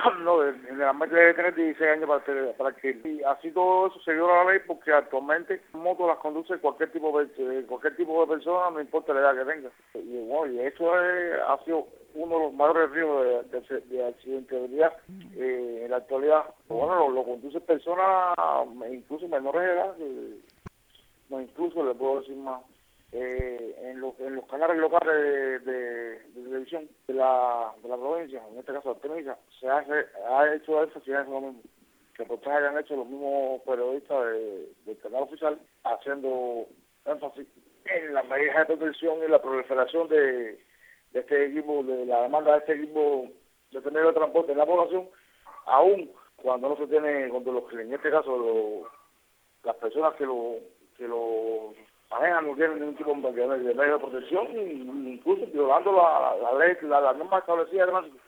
no, en la meta debe tener 16 años para que y así todo eso se viola la ley porque actualmente moto las conduce cualquier tipo de persona, no importa la edad que tenga. Y bueno, y eso ha sido uno de los mayores riesgos de accidentalidad en la actualidad. Bueno, lo conducen personas incluso menores de edad, no, incluso le puedo decir más. En los canales locales de televisión de la provincia, en este caso de Artemisa, ha hecho énfasis en eso mismo. Que reportajes hayan hecho los mismos periodistas del canal oficial, haciendo énfasis en las medidas de protección y la proliferación de este equipo, de la demanda de este equipo de tener de transporte en la población, aún cuando no se tiene, en este caso las personas que lo manejan no tienen ningún tipo de medio de protección, incluso violando la ley, la norma establecida de tránsito.